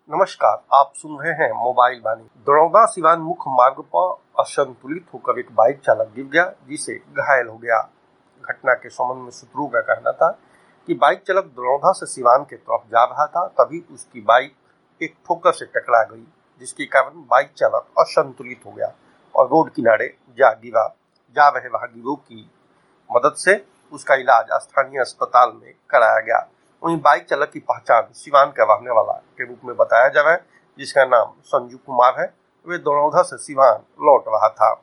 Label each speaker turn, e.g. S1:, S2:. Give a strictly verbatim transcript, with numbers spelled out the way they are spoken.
S1: नमस्कार, आप सुन रहे हैं मोबाइल वाणी। दरौंदा सिवान मुख्य मार्ग पर असंतुलित होकर एक बाइक चालक गिर गया, जिसे घायल हो गया। घटना के संबंध में सूत्रों का कहना था कि बाइक चालक दरौंदा से सिवान की तरफ जा रहा था, तभी उसकी बाइक एक ठोकर से टकरा गई, जिसके कारण बाइक चालक असंतुलित हो गया और रोड किनारे जा गिरा। जा रहे राहगीरों की मदद से उसका इलाज स्थानीय अस्पताल में कराया गया। वहीं बाइक चालक की पहचान सिवान का रहने वाला के रूप में बताया जा रहा है, जिसका नाम संजू कुमार है। वे दरौंदा से सिवान लौट रहा था।